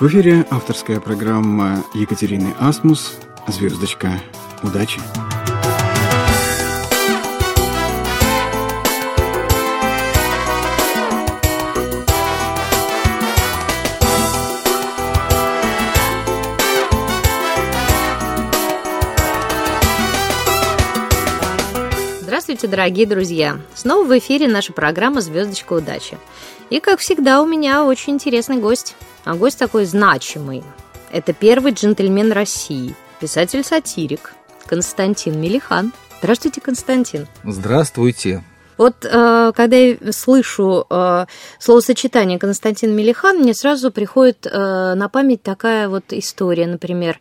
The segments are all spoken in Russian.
В эфире авторская программа Екатерины Асмус «Звездочка удачи». Здравствуйте, дорогие друзья! Снова в эфире наша программа «Звездочка удачи». И, как всегда, у меня очень интересный гость. А гость такой значимый. Это первый джентльмен России, писатель-сатирик Константин Милихан. Здравствуйте, Константин. Здравствуйте. Вот когда я слышу словосочетание Константин Милихан, мне сразу приходит на память такая вот история, например,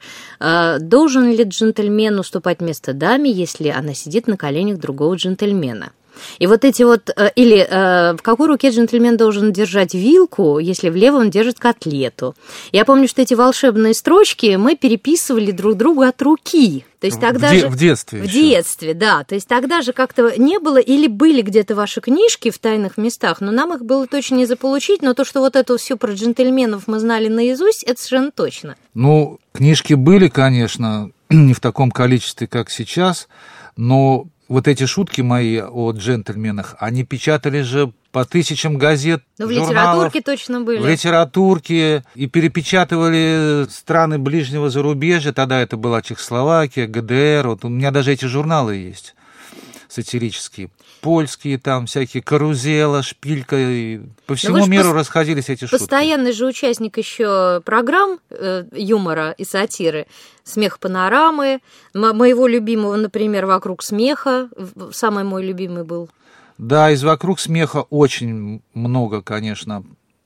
должен ли джентльмен уступать место даме, если она сидит на коленях другого джентльмена? И вот эти вот, или в какой руке джентльмен должен держать вилку, если в левой он держит котлету. Я помню, что эти волшебные строчки мы переписывали друг другу от руки. То есть тогда в детстве. В детстве, да. То есть тогда же как-то не было, или были где-то ваши книжки в тайных местах, но нам их было точно не заполучить, но то, что вот это все про джентльменов мы знали наизусть, это совершенно точно. Ну, книжки были, конечно, не в таком количестве, как сейчас, но вот эти шутки мои о джентльменах, они печатали же по тысячам газет, в журналов. В литературке точно были. В литературке. И перепечатывали страны ближнего зарубежья. Тогда это была Чехословакия, ГДР. Вот у меня даже эти журналы есть сатирические. Польские там, всякие «Карузела», «Шпилька». И по всему миру расходились эти шутки. Постоянный же участник еще программ юмора и сатиры. «Смех панорамы», моего любимого, например, «Вокруг смеха», самый мой любимый был. Да, из «Вокруг смеха» очень много, конечно,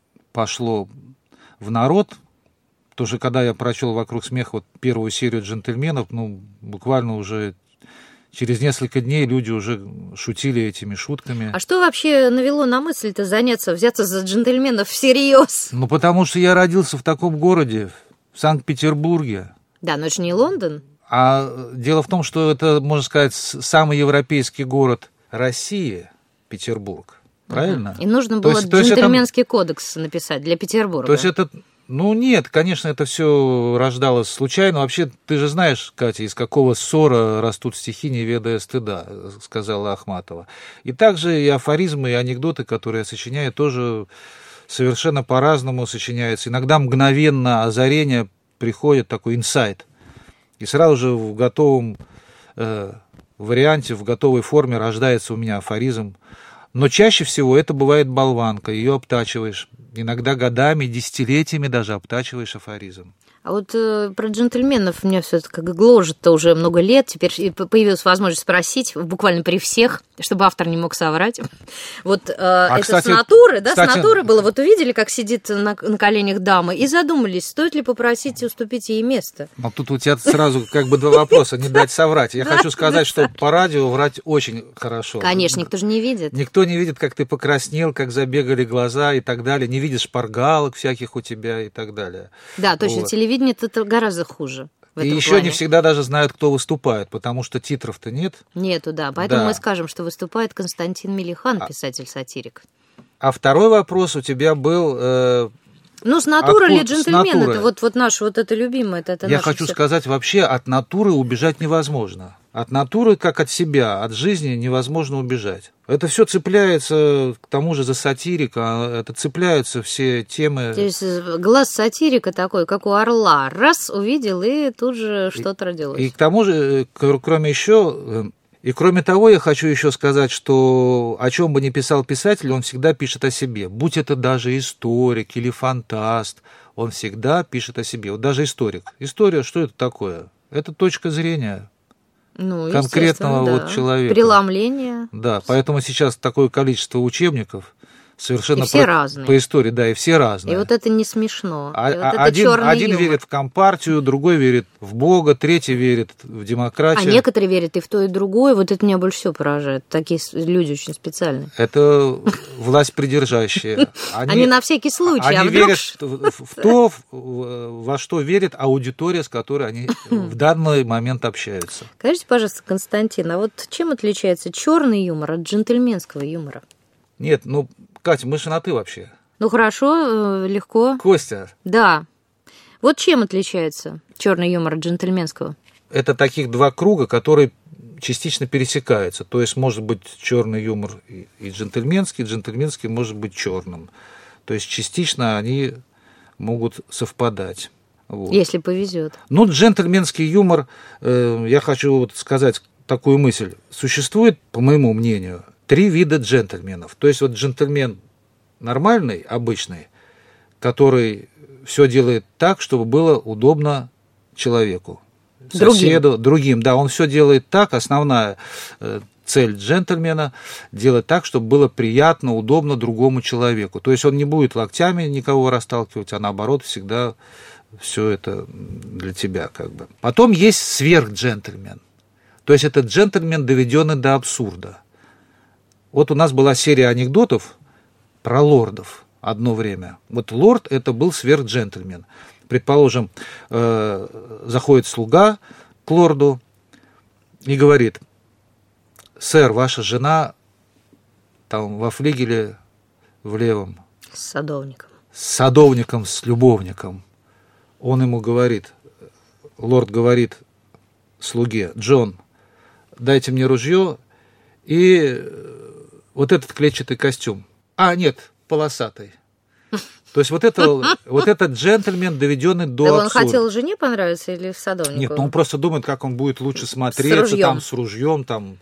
пошло в народ. Тоже когда я прочел «Вокруг смеха», вот первую серию «Джентльменов», ну, буквально уже через несколько дней люди уже шутили этими шутками. А что вообще навело на мысль-то взяться за джентльменов всерьез? Ну, потому что я родился в таком городе, в Санкт-Петербурге. Да, но это же не Лондон. А дело в том, что это, можно сказать, самый европейский город России, Петербург. Правильно? И нужно было джентльменский кодекс написать для Петербурга. То есть это... Ну, нет, конечно, это все рождалось случайно. Вообще, ты же знаешь, Катя, из какого ссора растут стихи, не ведая стыда, сказала Ахматова. И также и афоризмы, и анекдоты, которые я сочиняю, тоже совершенно по-разному сочиняются. Иногда мгновенно озарение приходит, такой инсайт. И сразу же в готовом варианте, в готовой форме рождается у меня афоризм. Но чаще всего это бывает болванка, ее обтачиваешь. Иногда годами, десятилетиями даже обтачиваешь афоризм. А вот про джентльменов меня все это как гложет-то уже много лет. Теперь появилась возможность спросить, буквально при всех, чтобы автор не мог соврать. Вот это кстати, с натуры, да, кстати, с натуры было. Вот увидели, как сидит на коленях дама, и задумались, стоит ли попросить уступить ей место. Ну, тут у тебя сразу как бы два вопроса, не дать соврать. Я хочу сказать, что по радио врать очень хорошо. Конечно, никто же не видит. Никто не видит, как ты покраснел, как забегали глаза и так далее. Не видишь шпаргалок всяких у тебя и так далее. Да, точно, телевидение это гораздо хуже. И еще не всегда даже знают, кто выступает, потому что титров-то нет. Нету, да. Поэтому мы скажем, что выступает Константин Милихан, писатель-сатирик. А второй вопрос у тебя был... Ну, с натуры ли джентльмен? Это вот наш, вот это любимое. Это я хочу сказать, вообще от натуры убежать невозможно. От натуры, как от себя, от жизни невозможно убежать. Это все цепляется, к тому же, за сатирика, это цепляются все темы. То есть глаз сатирика такой, как у орла. Раз, увидел, и тут же что-то родилось. И к тому же, кроме того, я хочу еще сказать, что о чем бы ни писал писатель, он всегда пишет о себе. Будь это даже историк или фантаст, он всегда пишет о себе. Вот даже историк. История, что это такое? Это точка зрения. Ну, конкретного вот человека. Преломление. Да, поэтому сейчас такое количество учебников совершенно и все разные. По истории, да, и все разные. И вот это не смешно. Один верит в компартию, другой верит в Бога, третий верит в демократию. А некоторые верят и в то, и в другое. Вот это меня больше всего поражает. Такие люди очень специальные. Это власть придержащие. Они на всякий случай. Они верят в то, во что верит аудитория, с которой они в данный момент общаются. Скажите, пожалуйста, Константин, а вот чем отличается черный юмор от джентльменского юмора? Нет, Катя, мы же на «ты» вообще. Ну, хорошо, легко. Костя. Да. Вот чем отличается черный юмор от джентльменского? Это таких два круга, которые частично пересекаются. То есть может быть черный юмор и джентльменский может быть черным. То есть частично они могут совпадать. Вот. Если повезет. Ну, джентльменский юмор, я хочу вот сказать такую мысль. Существует, по моему мнению, 3 вида джентльменов. То есть вот джентльмен нормальный, обычный, который все делает так, чтобы было удобно человеку, соседу, другим. Да, он все делает так. Основная цель джентльмена – делать так, чтобы было приятно, удобно другому человеку. То есть он не будет локтями никого расталкивать, а наоборот всегда все это для тебя как бы. Потом есть сверхджентльмен. То есть это джентльмен, доведенный до абсурда. Вот у нас была серия анекдотов про лордов одно время. Вот лорд – это был сверхджентльмен. Предположим, заходит слуга к лорду и говорит: «Сэр, ваша жена там во флигеле в левом». С садовником. С садовником, с любовником. Он ему говорит, лорд говорит слуге: «Джон, дайте мне ружье и вот этот клетчатый костюм». «А, нет, полосатый». То есть вот этот джентльмен, доведенный до абсурда. Он хотел жене понравиться или садовнику? Нет, он просто думает, как он будет лучше смотреться с ружьем. Там.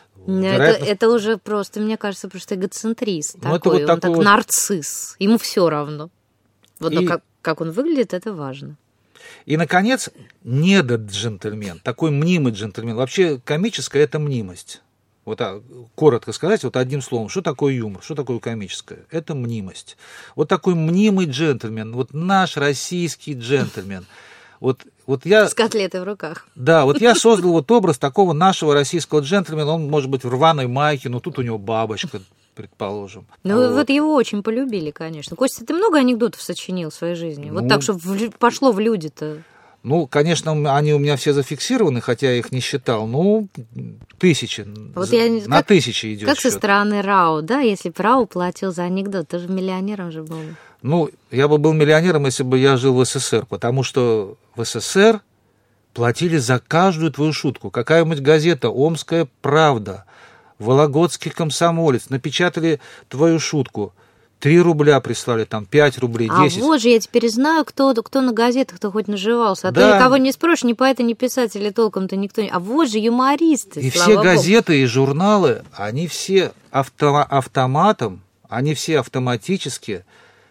Это уже просто, мне кажется, просто эгоцентрист такой. Он так нарцисс. Ему все равно. Вот, как он выглядит, это важно. И, наконец, недоджентльмен, такой мнимый джентльмен. Вообще комическое – это мнимость. Вот коротко сказать, вот одним словом, что такое юмор, что такое комическое? Это мнимость. Вот такой мнимый джентльмен, вот наш российский джентльмен. Вот я... С котлетой в руках. Да, вот я создал вот образ такого нашего российского джентльмена. Он может быть в рваной майке, но тут у него бабочка, предположим. Ну, вот его очень полюбили, конечно. Костя, ты много анекдотов сочинил в своей жизни? Вот так, чтобы пошло в люди-то. Ну, конечно, они у меня все зафиксированы, хотя я их не считал. Ну, тысячи. Вот на тысячи идет. Как счет. Со стороны РАО, да? Если бы РАО платил за анекдот, ты же миллионером же был. Ну, я бы был миллионером, если бы я жил в СССР, потому что в СССР платили за каждую твою шутку. Какая-нибудь газета «Омская правда», «Вологодский комсомолец» напечатали твою шутку. 3 рубля прислали, там 5 рублей, 10. А вот же я теперь знаю, кто на газетах-то хоть наживался. А да. Ты никого не спросишь, ни поэта, ни писателя толком-то никто не... А вот же юмористы, и все газеты и журналы, они все автоматом, они все автоматически,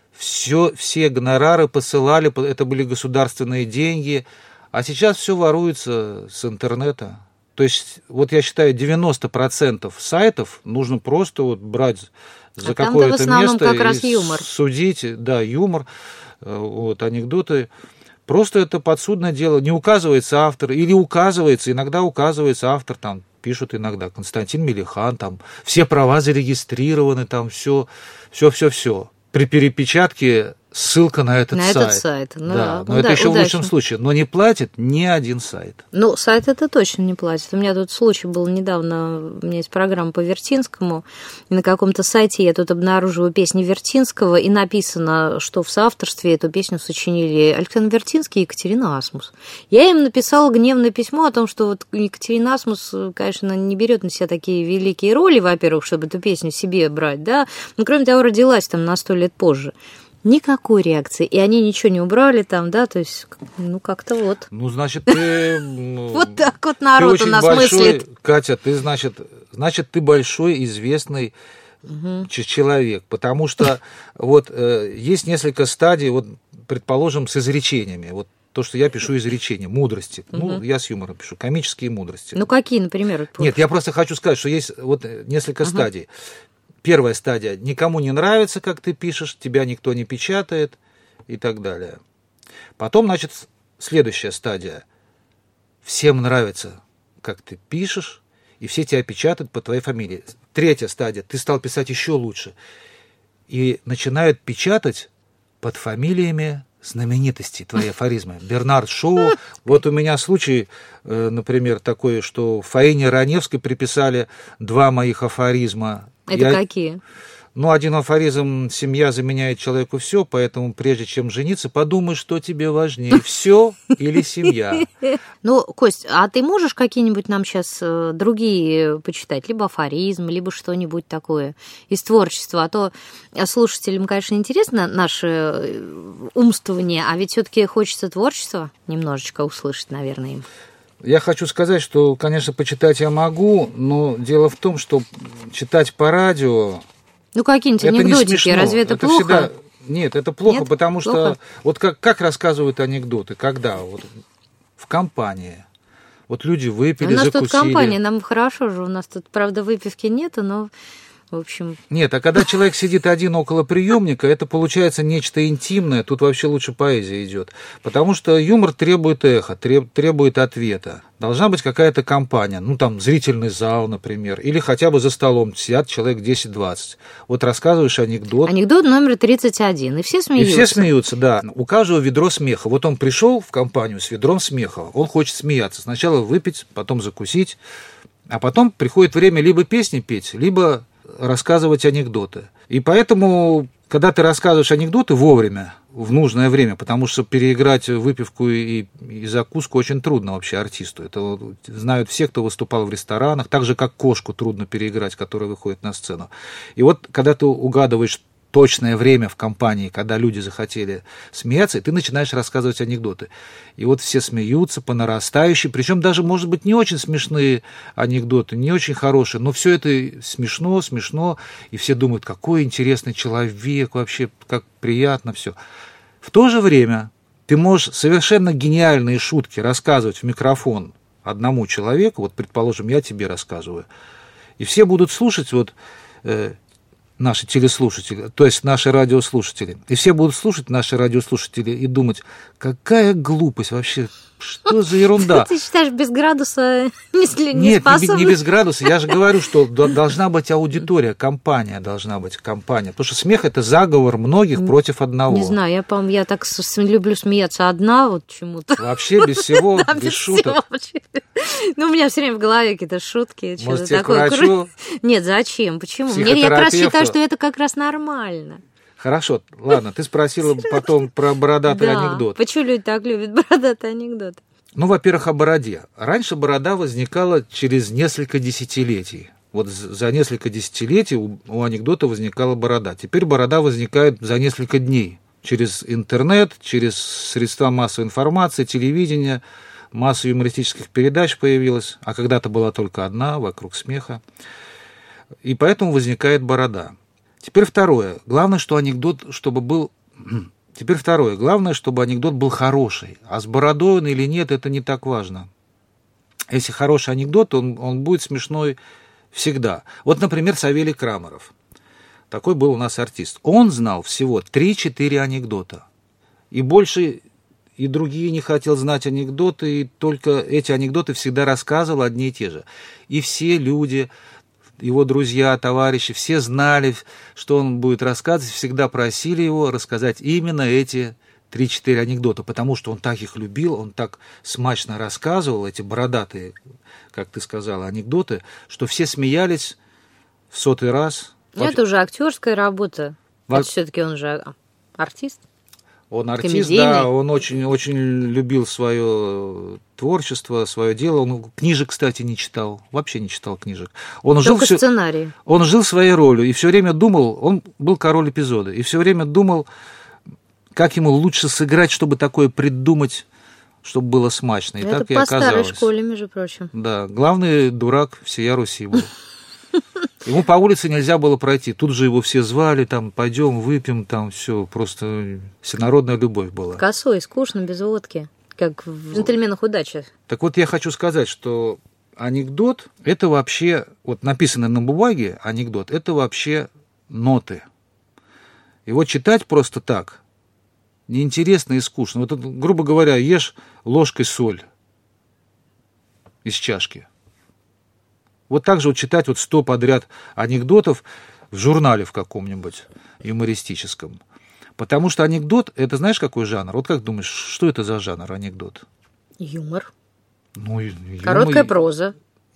все гонорары посылали, это были государственные деньги, а сейчас все воруется с интернета. То есть, вот я считаю, 90% сайтов нужно просто вот брать за какое-то место как раз юмор. Судить, да, юмор, вот, анекдоты. Просто это подсудное дело. Не указывается автор, или указывается, иногда указывается автор, там пишут иногда Константин Мелихан, там все права зарегистрированы, там все. При перепечатке ссылка на этот сайт. На этот сайт. Ну, да, но это еще в лучшем случае. Но не платит ни один сайт. Ну, сайт это точно не платит. У меня тут случай был недавно, у меня есть программа по Вертинскому, и на каком-то сайте я тут обнаруживаю песни Вертинского, и написано, что в соавторстве эту песню сочинили Александр Вертинский и Екатерина Асмус. Я им написала гневное письмо о том, что вот Екатерина Асмус, конечно, не берет на себя такие великие роли, во-первых, чтобы эту песню себе брать, да, но кроме того, родилась там на 100 лет позже. Никакой реакции. И они ничего не убрали там, да, то есть, ну, как-то вот. Ну, значит, ты... Вот так вот народ у нас мыслит. Катя, ты, значит, ты большой, известный человек, потому что вот есть несколько стадий, вот, предположим, с изречениями. Вот то, что я пишу изречения, мудрости. Ну, я с юмором пишу, комические мудрости. Ну, какие, например? Нет, я просто хочу сказать, что есть вот несколько стадий. Первая стадия. Никому не нравится, как ты пишешь, тебя никто не печатает и так далее. Потом, значит, следующая стадия. Всем нравится, как ты пишешь, и все тебя печатают по твоей фамилии. Третья стадия. Ты стал писать еще лучше. И начинают печатать под фамилиями знаменитостей, твои афоризмы. Бернард Шоу. Вот у меня случай, например, такой, что Фаине Раневской приписали 2 моих афоризма. Это какие? Ну, один афоризм: семья заменяет человеку все, поэтому прежде чем жениться, подумай, что тебе важнее, все или семья. Ну, Кость, а ты можешь какие-нибудь нам сейчас другие почитать? Либо афоризм, либо что-нибудь такое из творчества? А то слушателям, конечно, интересно наше умствование, а ведь все-таки хочется творчества немножечко услышать, наверное, им. Я хочу сказать, что, конечно, почитать я могу, но дело в том, что читать по радио... Ну, какие-нибудь анекдотики, разве это плохо? Всегда... Нет, это плохо, Нет? потому Плохо? что... Вот как рассказывают анекдоты, когда? Вот в компании. Вот люди выпили, закусили. У нас тут компания, нам хорошо же, у нас тут, правда, выпивки нету, но... В общем... Нет, а когда человек сидит один около приемника, это получается нечто интимное, тут вообще лучше поэзия идет. Потому что юмор требует эха, требует ответа. Должна быть какая-то компания, ну там зрительный зал, например, или хотя бы за столом сидят человек 10-20. Вот рассказываешь анекдот. Анекдот номер 31, и все смеются. И все смеются, да. У каждого ведро смеха. Вот он пришел в компанию с ведром смеха, он хочет смеяться. Сначала выпить, потом закусить, а потом приходит время либо песни петь, либо рассказывать анекдоты. И поэтому, когда ты рассказываешь анекдоты вовремя, в нужное время, потому что переиграть выпивку и закуску очень трудно вообще артисту. Это знают все, кто выступал в ресторанах, так же, как кошку трудно переиграть, которая выходит на сцену. И вот, когда ты угадываешь точное время в компании, когда люди захотели смеяться, и ты начинаешь рассказывать анекдоты. И вот все смеются по нарастающей, причем даже, может быть, не очень смешные анекдоты, не очень хорошие, но все это смешно, и все думают, какой интересный человек, вообще, как приятно все. В то же время ты можешь совершенно гениальные шутки рассказывать в микрофон одному человеку, вот, предположим, я тебе рассказываю, и все будут слушать вот... наши телеслушатели, то есть наши радиослушатели. И все будут слушать наши радиослушатели и думать, какая глупость вообще, что за ерунда. Ты считаешь, без градуса не способны? Нет, не без градуса. Я же говорю, что должна быть аудитория, компания должна быть, компания. Потому что смех – это заговор многих против одного. Не знаю, я, по-моему, я так люблю смеяться одна вот чему-то. Вообще без всего, без шуток. Ну, у меня все время в голове какие-то шутки. Может, тебе к врачу? Нет, зачем? Почему? Я как раз считаю, что это как раз нормально. Хорошо, ладно, ты спросила потом про бородатый анекдот. Почему люди так любят бородатый анекдот? Ну, во-первых, о бороде. Раньше борода возникала через несколько десятилетий. Вот за несколько десятилетий у анекдота возникала борода. Теперь борода возникает за несколько дней. Через интернет, через средства массовой информации, телевидение, масса юмористических передач появилась, а когда-то была только одна, «Вокруг смеха». И поэтому возникает борода. Теперь второе. Главное, чтобы анекдот был хороший. А с бородой он или нет, это не так важно. Если хороший анекдот, он будет смешной всегда. Вот, например, Савелий Крамаров. Такой был у нас артист. Он знал всего 3-4 анекдота. И больше, и другие не хотел знать анекдоты, и только эти анекдоты всегда рассказывал одни и те же. И все люди... Его друзья, товарищи, все знали, что он будет рассказывать, всегда просили его рассказать именно эти 3-4 анекдота, потому что он так их любил, он так смачно рассказывал, эти бородатые, как ты сказала, анекдоты, что все смеялись в 100-й раз. Это уже актерская работа. Все-таки он же артист. Он артист, да, он очень любил свое творчество, свое дело. Он книжек, кстати, не читал, вообще не читал книжек. Только сценарий. Он жил своей ролью и все время думал, он был король эпизода, и все время думал, как ему лучше сыграть, чтобы такое придумать, чтобы было смачно. И это так и по оказалось. Старой школе, между прочим. Да, главный дурак всея Руси был. Ему по улице нельзя было пройти. Тут же его все звали, там, пойдем, выпьем, там, все, просто всенародная любовь была. Косой, скучно, без водки, как в «Джентльменах удачи». Так вот, я хочу сказать, что анекдот – это вообще, вот написанный на бумаге анекдот, это вообще ноты. Его читать просто так неинтересно и скучно. Вот, грубо говоря, ешь ложкой соль из чашки. Вот так же вот читать вот 100 подряд анекдотов в журнале в каком-нибудь юмористическом. Потому что анекдот, это знаешь, какой жанр? Вот как думаешь, что это за жанр анекдот? Юмор. Ну, короткая проза.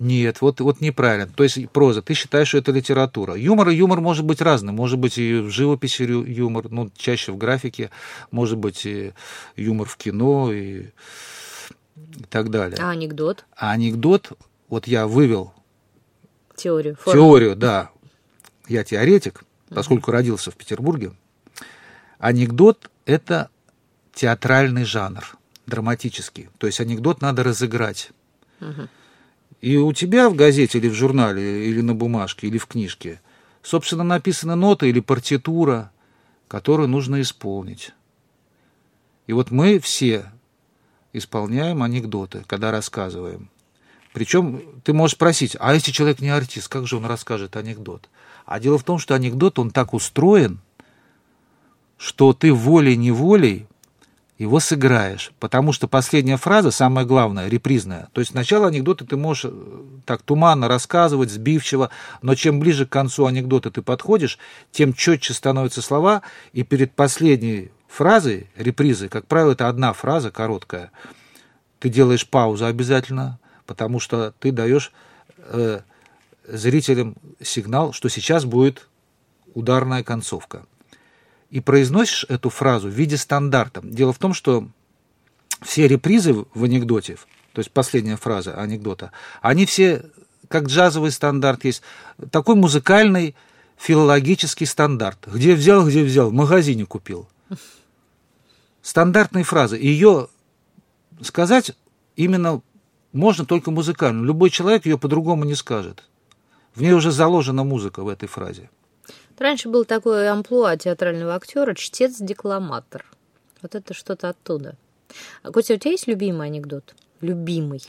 Нет, вот неправильно. То есть проза, ты считаешь, что это литература. Юмор может быть разным. Может быть и в живописи юмор, ну, чаще в графике, может быть и юмор в кино и так далее. А анекдот? А анекдот, вот я вывел теорию, да. Я теоретик, поскольку родился в Петербурге. Анекдот – это театральный жанр, драматический. То есть анекдот надо разыграть. И у тебя в газете или в журнале, или на бумажке, или в книжке, собственно, написана нота или партитура, которую нужно исполнить. И вот мы все исполняем анекдоты, когда рассказываем. Причем ты можешь спросить, а если человек не артист, как же он расскажет анекдот? А дело в том, что анекдот, он так устроен, что ты волей-неволей его сыграешь, потому что последняя фраза, самая главная, репризная. То есть сначала анекдоты ты можешь так туманно рассказывать, сбивчиво, но чем ближе к концу анекдота ты подходишь, тем четче становятся слова, и перед последней фразой, репризой, как правило, это одна фраза короткая, ты делаешь паузу обязательно, потому что ты даешь зрителям сигнал, что сейчас будет ударная концовка. И произносишь эту фразу в виде стандарта. Дело в том, что все репризы в анекдоте, то есть последняя фраза анекдота, они все, как джазовый стандарт есть, такой музыкальный филологический стандарт. Где взял, в магазине купил. Стандартные фразы. Ее сказать именно можно только музыкально. Любой человек ее по-другому не скажет. В ней уже заложена музыка в этой фразе. Раньше был такой амплуа театрального актера чтец-декламатор. Вот это что-то оттуда. А, Костя, у тебя есть любимый анекдот? Любимый?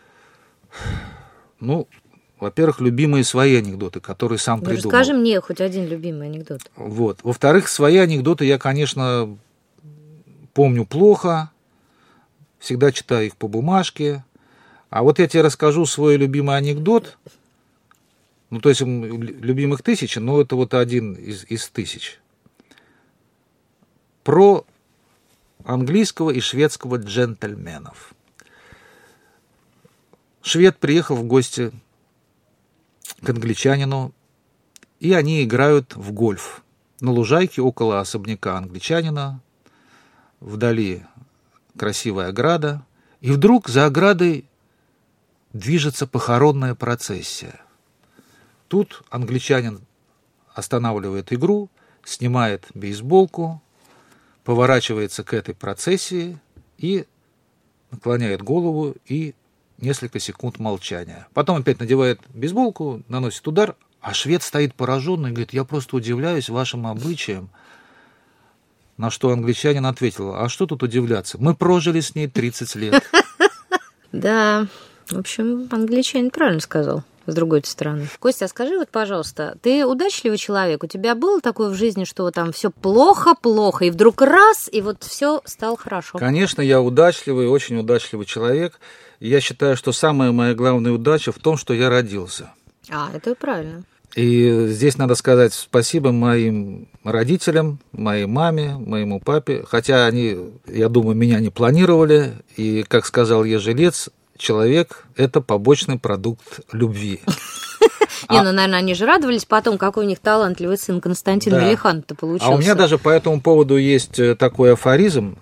Ну, во-первых, любимые свои анекдоты, которые сам придумал. Расскажи мне хоть один любимый анекдот. Вот. Во-вторых, свои анекдоты я, конечно, помню плохо, всегда читаю их по бумажке. А вот я тебе расскажу свой любимый анекдот. Ну, то есть любимых 1000, но это вот один из 1000. Про английского и шведского джентльменов. Швед приехал в гости к англичанину, и они играют в гольф на лужайке около особняка англичанина. Вдали красивая ограда, и вдруг за оградой движется похоронная процессия. Тут англичанин останавливает игру, снимает бейсболку, поворачивается к этой процессии и наклоняет голову, и несколько секунд молчания. Потом опять надевает бейсболку, наносит удар, а швед стоит пораженный и говорит: я просто удивляюсь вашим обычаям. На что англичанин ответил: а что тут удивляться? Мы прожили с ней 30 лет. Да, в общем, англичанин правильно сказал. С другой стороны. Костя, скажи вот, пожалуйста, ты удачливый человек? У тебя было такое в жизни, что там все плохо, и вдруг раз, и вот все стало хорошо? Конечно, я удачливый, очень удачливый человек. И я считаю, что самая моя главная удача в том, что я родился. Это правильно. И здесь надо сказать спасибо моим родителям, моей маме, моему папе. Хотя они, я думаю, меня не планировали. И, как сказал Ежелец, человек – это побочный продукт любви. Наверное, они же радовались потом, какой у них талантливый сын Константин Мелихан-то получился. А у меня даже по этому поводу есть такой афоризм.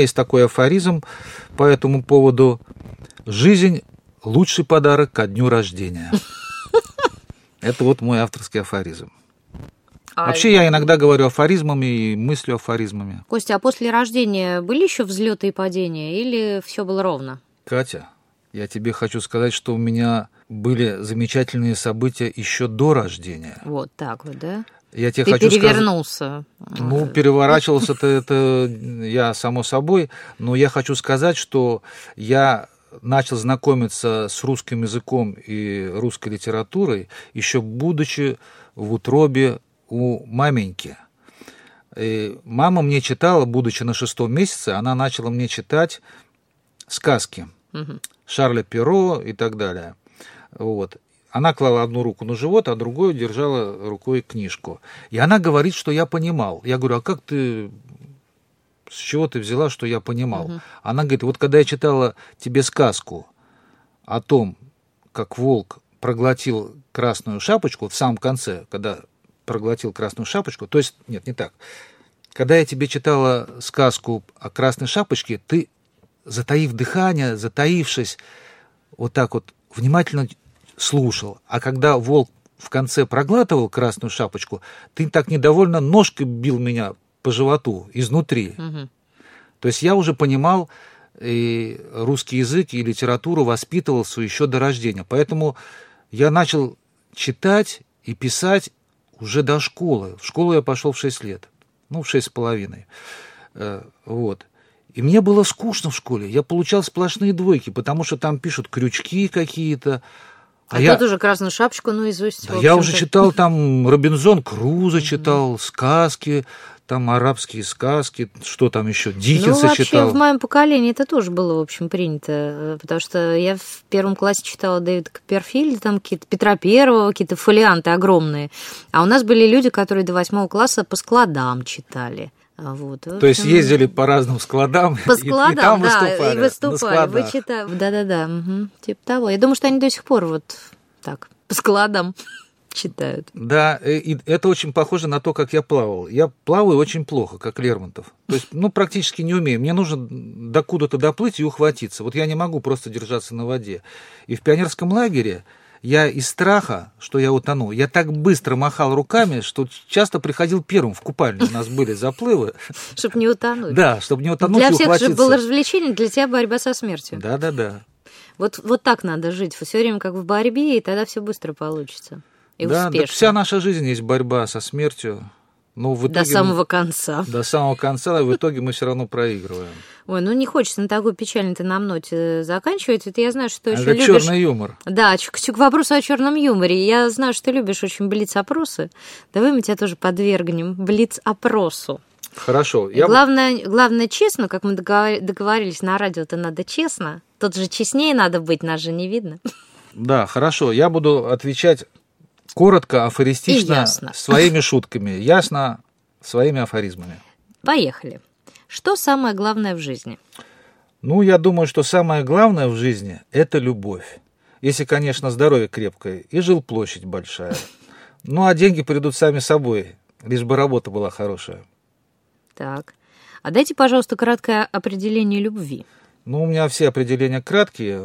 По этому поводу: «Жизнь – лучший подарок ко дню рождения». Это вот мой авторский афоризм. Вообще, я иногда говорю афоризмами и мыслю афоризмами. Костя, а после рождения были еще взлеты и падения, или все было ровно? Катя, я тебе хочу сказать, что у меня были замечательные события еще до рождения. Вот так вот, да? Я тебе Ты хочу перевернулся. Переворачивался-то это я, само собой, но я хочу сказать, что я начал знакомиться с русским языком и русской литературой, еще будучи в утробе у маменьки. И мама мне читала, будучи на 6-м месяце, она начала мне читать сказки. Шарля Перро и так далее. Вот. Она клала одну руку на живот, а другую держала рукой книжку. И она говорит, что я понимал. Я говорю: а как ты... С чего ты взяла, что я понимал? Она говорит: вот когда я читала тебе сказку о том, как волк проглотил красную шапочку в самом конце, когда проглотил красную шапочку, то есть, нет, не так. Когда я тебе читала сказку о красной шапочке, ты, затаив дыхание, затаившись, вот так вот внимательно слушал. А когда волк в конце проглатывал красную шапочку, ты так недовольно ножкой бил меня по животу изнутри. Угу. То есть я уже понимал и русский язык, и литературу, воспитывался еще до рождения. Поэтому я начал читать и писать уже до школы. В школу я пошел в 6 лет. Ну, в 6,5. Вот. И мне было скучно в школе. Я получал сплошные двойки, потому что там пишут крючки какие-то. А тут уже красную шапочку наизусть. Да, я уже читал там Робинзон Крузо, читал сказки, там арабские сказки, что там еще, Диккенса вообще, читал. В моем поколении это тоже было, в общем, принято, потому что я в 1 классе читала Дэвида Копперфильда, там какие-то Петра Первого, какие-то фолианты огромные, а у нас были люди, которые до 8 класса по складам читали. Вот, то есть ездили по разным складам, по складам, и там да, выступали. Вы читали, да, угу, типа того. Я думаю, что они до сих пор вот так по складам читают. Да, и это очень похоже на то, как я плавал. Я плаваю очень плохо, как Лермонтов. То есть, практически не умею. Мне нужно докуда-то доплыть и ухватиться. Вот я не могу просто держаться на воде. И в пионерском лагере я из страха, что я утону, я так быстро махал руками, что часто приходил первым в купальню. У нас были заплывы. Чтобы не утонуть. Да, чтобы не утонуть и ухватиться. Для всех же было развлечение, для тебя борьба со смертью. Да. Вот так надо жить. Все время как в борьбе, и тогда все быстро получится. И успешно. Да, вся наша жизнь есть борьба со смертью. Но в итоге до самого конца. До самого конца, и в итоге мы все равно проигрываем. Ой, не хочется на такой печальной-то нам ноте заканчивать. Это я знаю, что ты очень любишь. Это черный юмор. Да, к вопросу о черном юморе. Я знаю, что ты любишь очень блиц-опросы. Давай мы тебя тоже подвергнем блиц-опросу. Хорошо. Главное, честно, как мы договорились, на радио-то надо честно. Тут же честнее надо быть, нас же не видно. Да, хорошо. Я буду отвечать коротко, афористично, своими шутками. Ясно, своими афоризмами. Поехали. Что самое главное в жизни? Я думаю, что самое главное в жизни – это любовь. Если, конечно, здоровье крепкое и жилплощадь большая. А деньги придут сами собой, лишь бы работа была хорошая. Так. А дайте, пожалуйста, краткое определение любви. У меня все определения краткие.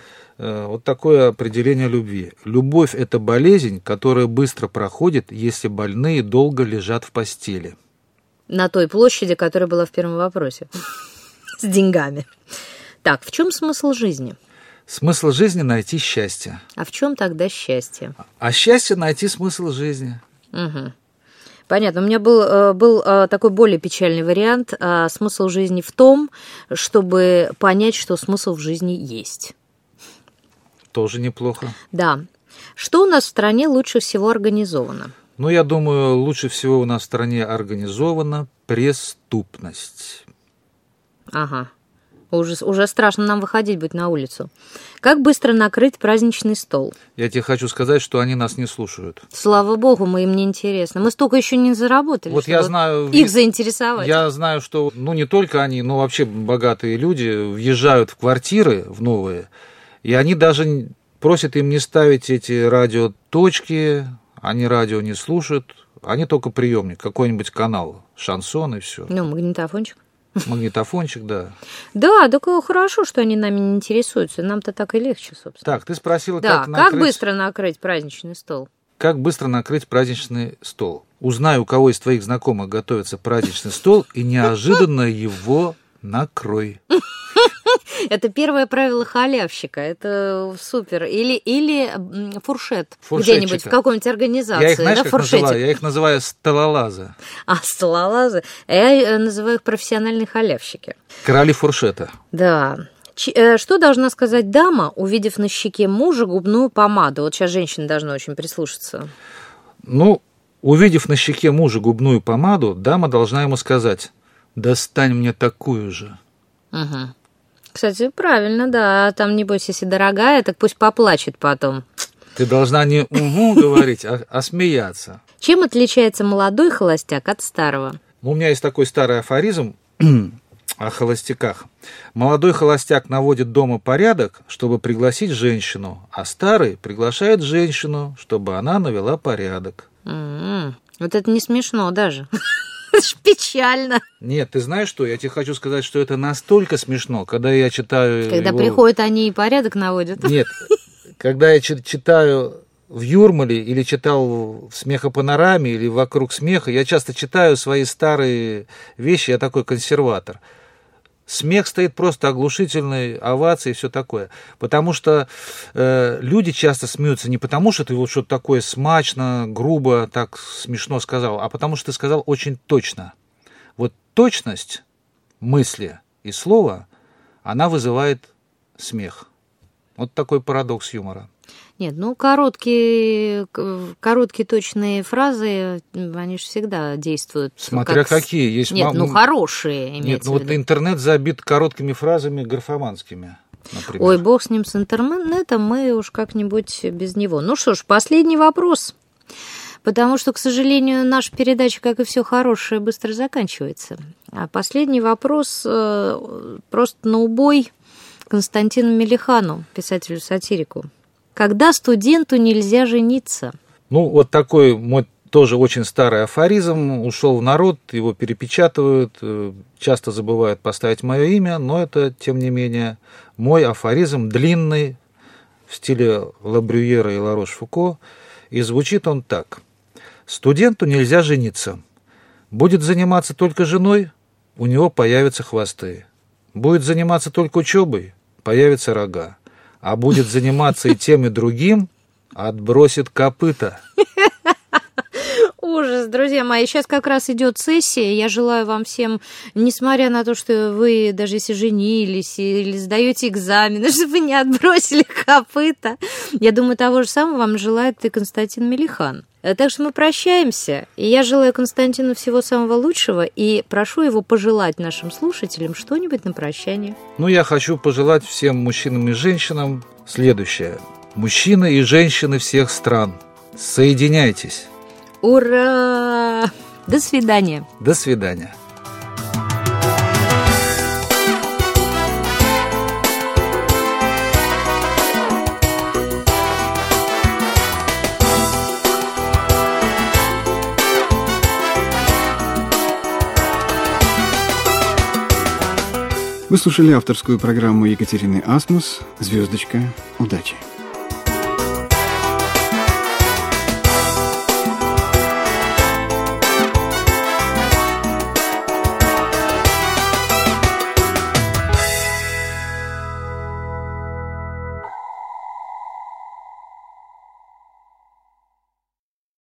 Вот такое определение любви. Любовь – это болезнь, которая быстро проходит, если больные долго лежат в постели. На той площади, которая была в первом вопросе. С деньгами. Так, в чем смысл жизни? Смысл жизни – найти счастье. А в чем тогда счастье? А счастье – найти смысл жизни. Угу. Понятно. У меня был такой более печальный вариант. Смысл жизни в том, чтобы понять, что смысл в жизни есть. Тоже неплохо. Да. Что у нас в стране лучше всего организовано? Я думаю, лучше всего у нас в стране организована преступность. Ага. Уже страшно нам выходить будет на улицу. Как быстро накрыть праздничный стол? Я тебе хочу сказать, что они нас не слушают. Слава богу, им не интересно. Мы столько еще не заработали, вот я знаю, их заинтересовать. Я знаю, что не только они, но вообще богатые люди въезжают в квартиры в новые, и они даже просят им не ставить эти радиоточки, они радио не слушают, они только приемник, какой-нибудь канал, шансон и все. Магнитофончик. Магнитофончик, да. Да, так хорошо, что они нами не интересуются. Нам-то так и легче, собственно. Так, ты спросила, как быстро накрыть праздничный стол? Как быстро накрыть праздничный стол? Узнай, у кого из твоих знакомых готовится праздничный стол, и неожиданно его накрой. Это первое правило халявщика. Это супер. Или фуршет. Где-нибудь в какой-нибудь организации. Я их, знаешь, как называю? Я их называю стололазы. Стололазы. Я называю их профессиональные халявщики. Короли фуршета. Да. Что должна сказать дама, увидев на щеке мужа губную помаду? Вот сейчас женщины должны очень прислушаться. Увидев на щеке мужа губную помаду, дама должна ему сказать: «Достань мне такую же». Угу. Кстати, правильно, да. Там, небось, если дорогая, так пусть поплачет потом. Ты должна не «угу» говорить, а смеяться. Чем отличается молодой холостяк от старого? У меня есть такой старый афоризм. о холостяках. Молодой холостяк наводит дома порядок, чтобы пригласить женщину, а старый приглашает женщину, чтобы она навела порядок. Вот это не смешно даже. Это ж печально. Нет, ты знаешь что? Я тебе хочу сказать, что это настолько смешно, когда я читаю... Когда приходят они и порядок наводят. Нет, когда я читаю в Юрмале или читал в «Смехопанораме» или «Вокруг смеха», я часто читаю свои старые вещи, я такой консерватор. Смех стоит просто оглушительной, овации и все такое. Потому что люди часто смеются не потому, что ты вот что-то такое смачно, грубо, так смешно сказал, а потому что ты сказал очень точно. Вот точность мысли и слова, она вызывает смех. Вот такой парадокс юмора. Нет, ну короткие точные фразы, они же всегда действуют. Смотря какие. Есть Нет, хорошие. Нет, ну вот интернет забит короткими фразами графоманскими, например. Ой, бог с ним, с интернетом, мы уж как-нибудь без него. Ну что ж, последний вопрос. Потому что, к сожалению, наша передача, как и все хорошее, быстро заканчивается. А последний вопрос просто на убой Константину Мелихану, писателю-сатирику. Когда студенту нельзя жениться? Ну, вот такой мой тоже очень старый афоризм, ушел в народ, его перепечатывают, часто забывают поставить мое имя, но это, тем не менее, мой афоризм длинный, в стиле Ла Брюера и Ла Рош-Фуко, и звучит он так. Студенту нельзя жениться. Будет заниматься только женой, у него появятся хвосты. Будет заниматься только учебой, появятся рога. А будет заниматься и тем, и другим, отбросит копыта. Ужас, друзья мои. Сейчас как раз идет сессия. Я желаю вам всем, несмотря на то, что вы даже если женились или сдаете экзамены, чтобы вы не отбросили копыта. Я думаю, того же самого вам желает и Константин Мелихан. Так что мы прощаемся. И я желаю Константину всего самого лучшего и прошу его пожелать нашим слушателям что-нибудь на прощание. Ну, я хочу пожелать всем мужчинам и женщинам следующее. Мужчины и женщины всех стран, соединяйтесь. Ура! До свидания. До свидания. Вы слушали авторскую программу Екатерины Асмус «Звездочка. Удачи».